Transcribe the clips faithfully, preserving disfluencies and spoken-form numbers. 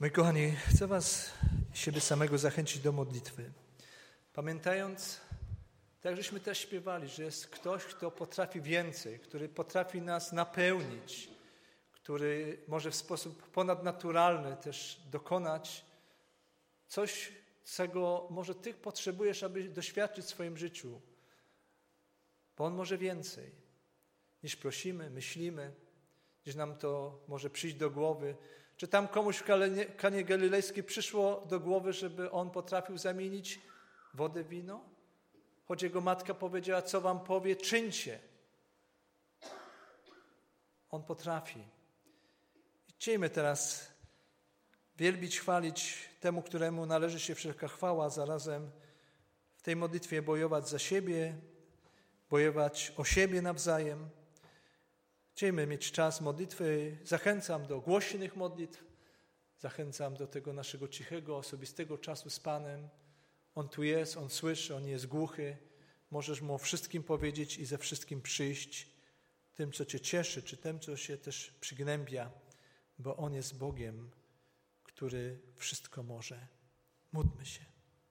Moi kochani, chcę was siebie samego zachęcić do modlitwy. Pamiętając, tak jak żeśmy też śpiewali, że jest ktoś, kto potrafi więcej, który potrafi nas napełnić, który może w sposób ponadnaturalny też dokonać coś, czego może ty potrzebujesz, aby doświadczyć w swoim życiu. Bo On może więcej, niż prosimy, myślimy, gdzieś nam to może przyjść do głowy. Czy tam komuś w Kanie Galilejskiej przyszło do głowy, żeby On potrafił zamienić wodę w wino? Choć Jego matka powiedziała, co wam powie, czyńcie. On potrafi. I chciejmy teraz wielbić, chwalić temu, któremu należy się wszelka chwała, zarazem w tej modlitwie bojować za siebie, bojować o siebie nawzajem. Chciejmy mieć czas modlitwy. Zachęcam do głośnych modlitw. Zachęcam do tego naszego cichego, osobistego czasu z Panem. On tu jest, On słyszy, On nie jest głuchy. Możesz Mu o wszystkim powiedzieć i ze wszystkim przyjść. Tym, co Cię cieszy, czy tym, co się też przygnębia. Bo On jest Bogiem, który wszystko może. Módlmy się.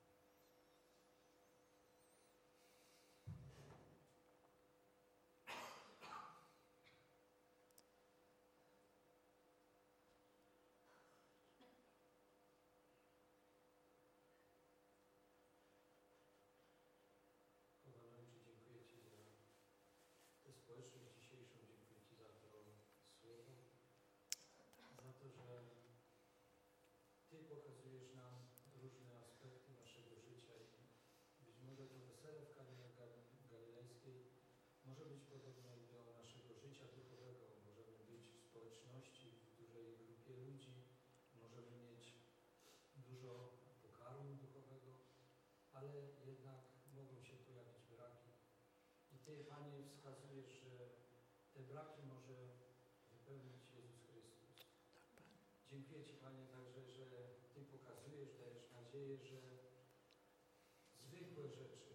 Ty, Panie, wskazujesz, że te braki może wypełnić Jezus Chrystus. Dziękuję Ci, Panie, także, że Ty pokazujesz, dajesz nadzieję, że zwykłe rzeczy,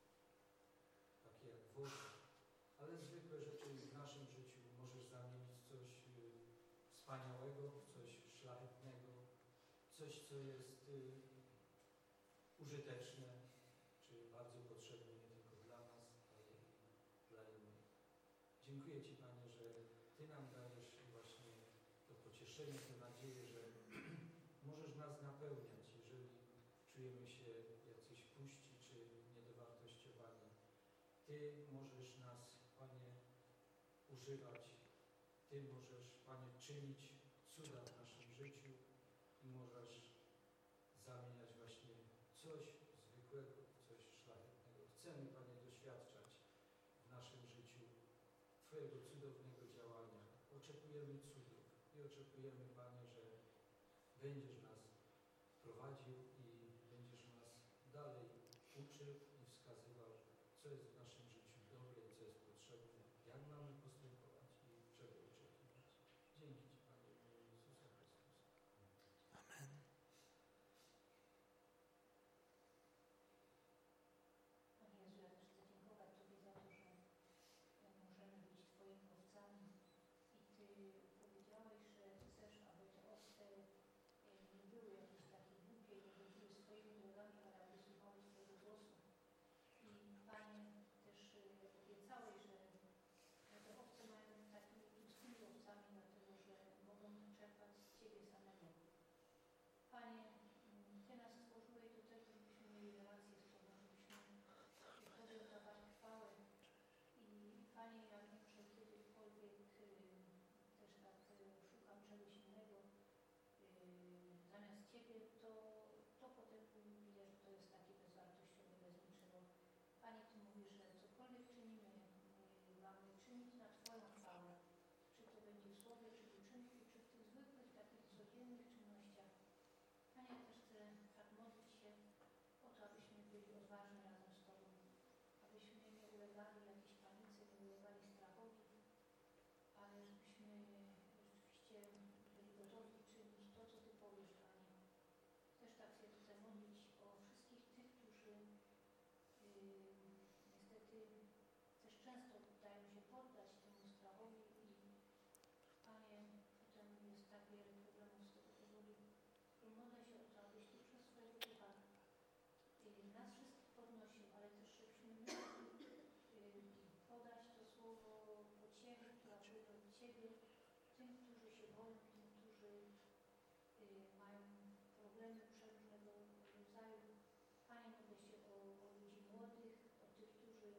takie jak woda, ale zwykłe rzeczy w naszym życiu możesz zamienić w coś wspaniałego, w coś szlachetnego, coś, co jest użyteczne, czy bardzo potrzebne nie tylko dla nas, ale i dla innych. Dziękuję Ci, Panie, że Ty nam dajesz właśnie to pocieszenie, tę nadzieję, że możesz nas napełniać, jeżeli czujemy się jacyś puści czy niedowartościowani. Ty możesz nas, Panie, używać. Ty możesz, Panie, czynić cuda w naszym życiu i możesz zamieniać właśnie coś zwykłego w coś szlachetnego. Chcemy, Panie, doświadczać w naszym życiu Twojego cudownego działania. Oczekujemy cudów i oczekujemy, Panie, że będziesz nas prowadził i będziesz nas dalej uczył i wskazywał, co jest w naszym życiu dobre i co jest potrzebne, jak mamy postępować i czego oczekiwać. Dzięki Ci, Panie, w imieniu Jezusa Chrystusa. Amen. Panie Jezu, ja też chcę dziękować Tobie za to, że możemy być Twoimi owcami i Ty powiedziałeś, że chcesz, aby te owce nie były jakieś takie głupie, nie chodziły swoimi drogami, ale aby słuchały boją, tym, którzy y, mają problemy przeróżnego rodzaju. Panie, modlę się o, o ludzi młodych, o tych, którzy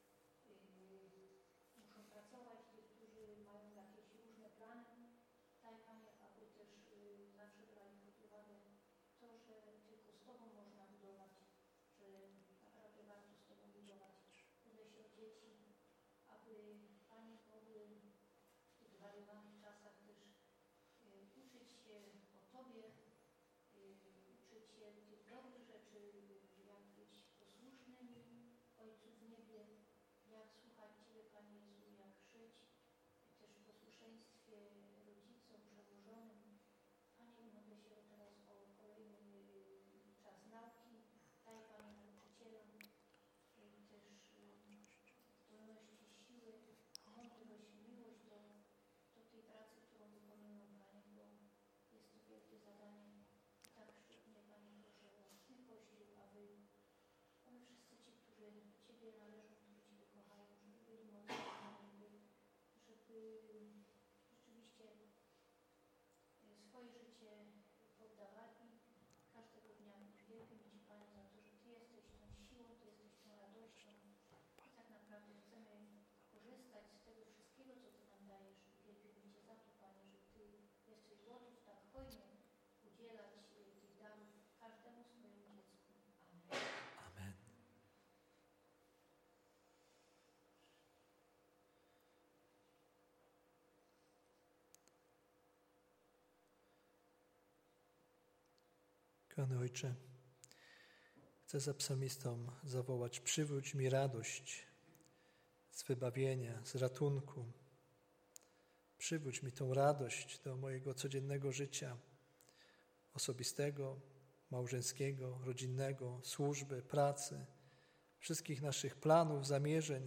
y, muszą pracować, tych, którzy mają jakieś różne plany. Daj, Panie, aby też y, zawsze brali pod uwagę to, że tylko z Tobą można budować, że naprawdę warto z Tobą budować. Modlę się o dzieci, aby Panie mogły w tych zwariowanych czasach też y, uczyć się o Tobie, y, uczyć się tych dobrych rzeczy, y, jak być posłusznymi Ojcu w niebie, jak słuchać Ciebie, Panie Jezu, jak żyć też w posłuszeństwie rodzicom, przełożonym. Panie, modlę się teraz o kolejny y, czas nauki. Daj, Panie, nauczycielom y, też y, zdolności, siły, mądrość, miłość do, do tej pracy, którą wykonują, Panie, bo jest to wielkie zadanie. Tak szczególnie, Panie, proszę o ten Kościół, aby, aby wszyscy ci, którzy do Ciebie należą, którzy Ciebie kochają, żeby byli mocni, żeby, żeby rzeczywiście y, swoje życie poddawali każdego dnia. Wielbimy Ci, Panie, za to, że Ty jesteś tą siłą, Ty jesteś tą radością. I tak naprawdę chcemy korzystać z tego wszystkiego, co Ty nam dajesz. Wielbimy Cię za to, Panie, że Ty jesteś gotów tak hojnie udzielać y, tych darów każdemu swojemu dziecku. Amen. Amen. Kochany Ojcze, chcę za psalmistą zawołać: przywróć mi radość z wybawienia, z ratunku. Przywróć mi tą radość do mojego codziennego życia osobistego, małżeńskiego, rodzinnego, służby, pracy, wszystkich naszych planów, zamierzeń,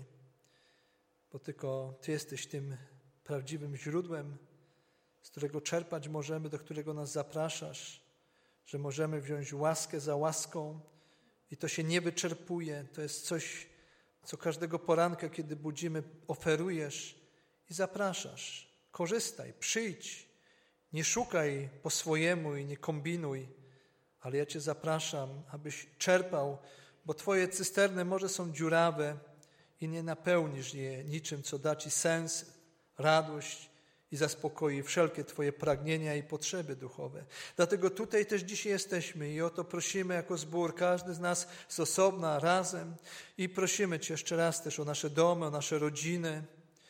bo tylko Ty jesteś tym prawdziwym źródłem, z którego czerpać możemy, do którego nas zapraszasz, że możemy wziąć łaskę za łaską i to się nie wyczerpuje. To jest coś, co każdego poranka, kiedy budzimy, oferujesz i zapraszasz. Korzystaj, przyjdź, nie szukaj po swojemu i nie kombinuj, ale ja Cię zapraszam, abyś czerpał, bo Twoje cysterny może są dziurawe i nie napełnisz je niczym, co da Ci sens, radość i zaspokoi wszelkie Twoje pragnienia i potrzeby duchowe. Dlatego tutaj też dzisiaj jesteśmy i o to prosimy jako zbór, każdy z nas z osobna, razem, i prosimy Cię jeszcze raz też o nasze domy, o nasze rodziny,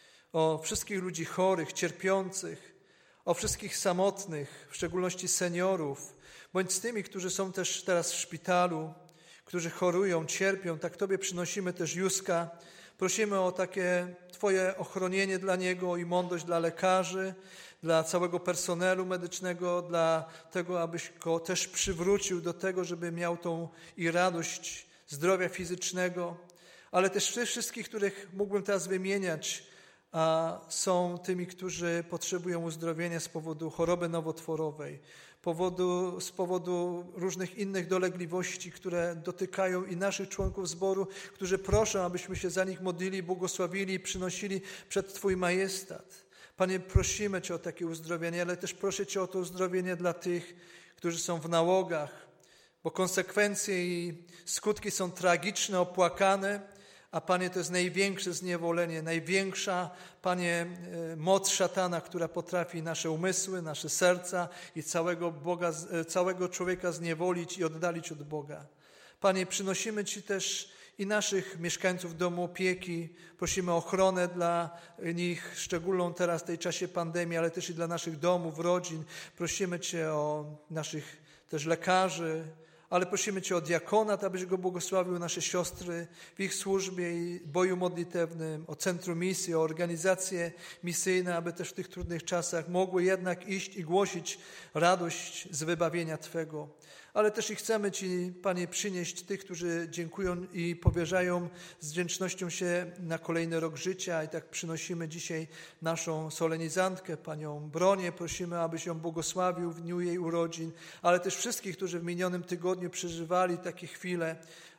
o wszystkich ludzi chorych, cierpiących, o wszystkich samotnych, w szczególności seniorów, bądź z tymi, którzy są też teraz w szpitalu, którzy chorują, cierpią. Tak Tobie przynosimy też Józka. Prosimy o takie Twoje ochronienie dla niego i mądrość dla lekarzy, dla całego personelu medycznego, dla tego, abyś go też przywrócił do tego, żeby miał tą i radość zdrowia fizycznego, ale też wszystkich, których mógłbym teraz wymieniać, a są tymi, którzy potrzebują uzdrowienia z powodu choroby nowotworowej, powodu, z powodu różnych innych dolegliwości, które dotykają i naszych członków zboru, którzy proszą, abyśmy się za nich modlili, błogosławili i przynosili przed Twój majestat. Panie, prosimy Cię o takie uzdrowienie, ale też proszę Cię o to uzdrowienie dla tych, którzy są w nałogach, bo konsekwencje i skutki są tragiczne, opłakane, a Panie, to jest największe zniewolenie, największa, Panie, moc szatana, która potrafi nasze umysły, nasze serca i całego Boga, całego człowieka zniewolić i oddalić od Boga. Panie, przynosimy Ci też i naszych mieszkańców domu opieki. Prosimy o ochronę dla nich, szczególną teraz w tej czasie pandemii, ale też i dla naszych domów, rodzin. Prosimy Cię o naszych też lekarzy, ale prosimy Cię o diakonat, abyś go błogosławił, nasze siostry w ich służbie i boju modlitewnym, o centrum misji, o organizacje misyjne, aby też w tych trudnych czasach mogły jednak iść i głosić radość z wybawienia Twego. Ale też i chcemy Ci, Panie, przynieść tych, którzy dziękują i powierzają z wdzięcznością się na kolejny rok życia. I tak przynosimy dzisiaj naszą solenizantkę, Panią Bronię. Prosimy, abyś ją błogosławił w dniu jej urodzin, ale też wszystkich, którzy w minionym tygodniu przeżywali takie chwile,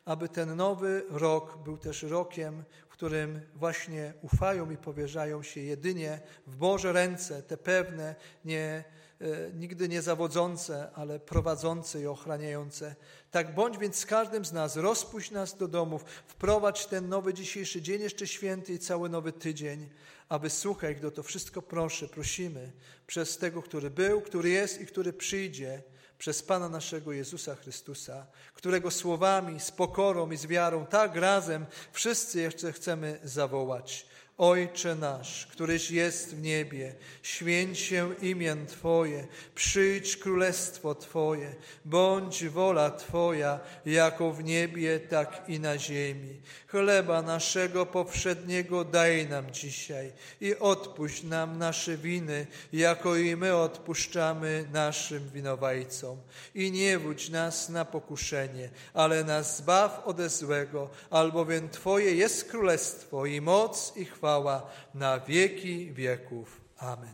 aby ten nowy rok był też rokiem, w którym właśnie ufają i powierzają się jedynie w Boże ręce, te pewne, nie, e, nigdy nie zawodzące, ale prowadzące i ochraniające. Tak bądź więc z każdym z nas, rozpuść nas do domów, wprowadź ten nowy dzisiejszy dzień jeszcze święty i cały nowy tydzień, aby słuchaj, gdy to wszystko proszę, prosimy, przez tego, który był, który jest i który przyjdzie, przez Pana naszego Jezusa Chrystusa, którego słowami, z pokorą i z wiarą tak razem wszyscy jeszcze chcemy zawołać. Ojcze nasz, któryś jest w niebie, święć się imię Twoje, przyjdź królestwo Twoje, bądź wola Twoja, jako w niebie, tak i na ziemi. Chleba naszego powszedniego daj nam dzisiaj i odpuść nam nasze winy, jako i my odpuszczamy naszym winowajcom. I nie wódź nas na pokuszenie, ale nas zbaw ode złego, albowiem Twoje jest królestwo i moc i chwała na wieki wieków. Amen.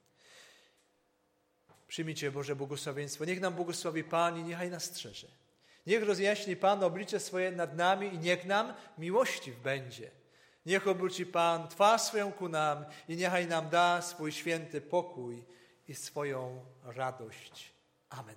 Przyjmijcie Boże błogosławieństwo. Niech nam błogosławi Pan i niechaj nas strzeże. Niech rozjaśni Pan oblicze swoje nad nami i niech nam miłościw będzie. Niech obróci Pan twarz swoją ku nam i niechaj nam da swój święty pokój i swoją radość. Amen.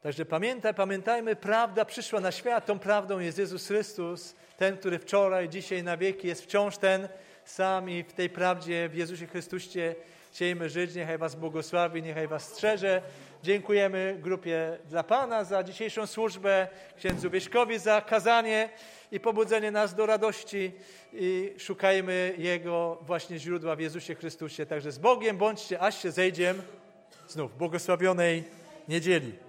Także pamiętaj, pamiętajmy, prawda przyszła na świat. Tą prawdą jest Jezus Chrystus, ten, który wczoraj, dzisiaj, na wieki jest wciąż ten sam i w tej prawdzie w Jezusie Chrystusie chciejmy żyć. Niechaj was błogosławi, niechaj was strzeże. Dziękujemy grupie dla Pana za dzisiejszą służbę, księdzu Wieśkowi za kazanie i pobudzenie nas do radości i szukajmy Jego właśnie źródła w Jezusie Chrystusie. Także z Bogiem bądźcie, aż się zejdziem znów błogosławionej niedzieli.